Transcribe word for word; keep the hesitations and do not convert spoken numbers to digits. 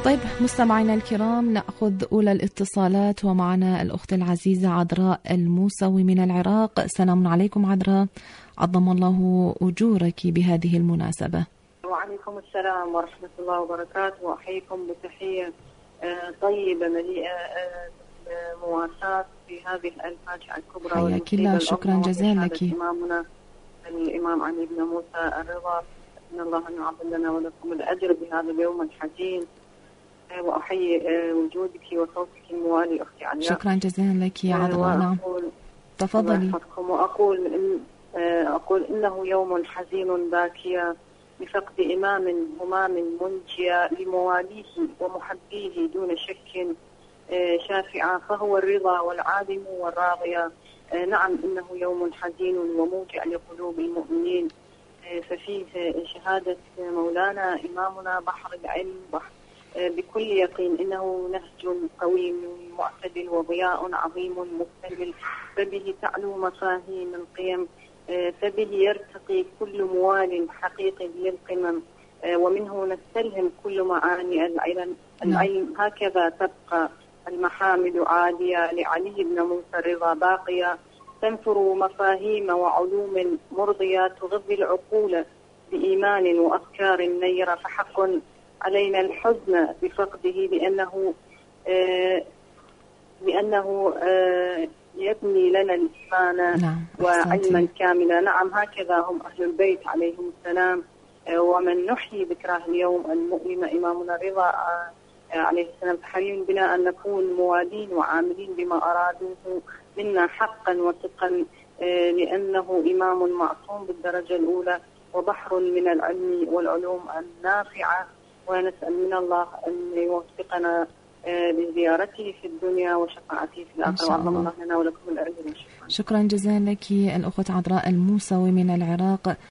طيب مستمعينا الكرام، نأخذ أولى الاتصالات، ومعنا الأخت العزيزة عذراء الموسوي من العراق. السلام عليكم عذراء، عظم الله أجورك بهذه المناسبة. وعليكم السلام ورحمة الله وبركاته، وأحييكم بتحية طيبة مليئة مواساة في هذه الفاجعة الكبرى. حياك الله، شكرا جزيلا لك. إمامنا الإمام علي بن موسى الرضا، إن الله أن يعظم لنا ولكم الأجر بهذا اليوم الحزين. وأحيي وجودك وصوتك الموالي أختي علياء. شكرا جزيلا لك يا عذراء. نعم تفضلي. وأقول إن أقول إنه يوم حزين باكيا بفقد إمام همام منجيا لمواليه ومحبيه دون شك شافعا، فهو الرضا والعالم والراضية. نعم إنه يوم حزين وموجع لقلوب المؤمنين، ففيه شهادة مولانا إمامنا بحر العلم بحر بكل يقين، إنه نهج قويم معتدل وضياء عظيم مكتمل، فبه تعلو مفاهيم القيم، فبه يرتقي كل موال حقيقي للقمم، ومنه نستلهم كل معاني العلم. العلم هكذا تبقى المحامد عالية لعلي بن موسى الرضا باقية، تنثر مفاهيم وعلوم مرضية تغذي العقول بإيمان وأفكار نيرة، فحق علينا الحزن بفقده، لأنه آه لأنه آه يبني لنا الإيمان نعم. وعلما كاملا. نعم هكذا هم أهل البيت عليهم السلام، آه ومن نحيي ذكراه اليوم المؤلم إمامنا الرضا آه عليه السلام، فحري بنا أن نكون موالين وعاملين بما أرادوه منا حقا وصدقا، آه لأنه إمام معصوم بالدرجة الأولى وبحر من العلم والعلوم النافعة، ونسأل من الله أن يوفقنا لزيارته في الدنيا وشفاعته في الآخرة، وعظم الله لنا ولكم الأجر. شكرا جزيلا لك الأخت عذراء الموسوي من العراق.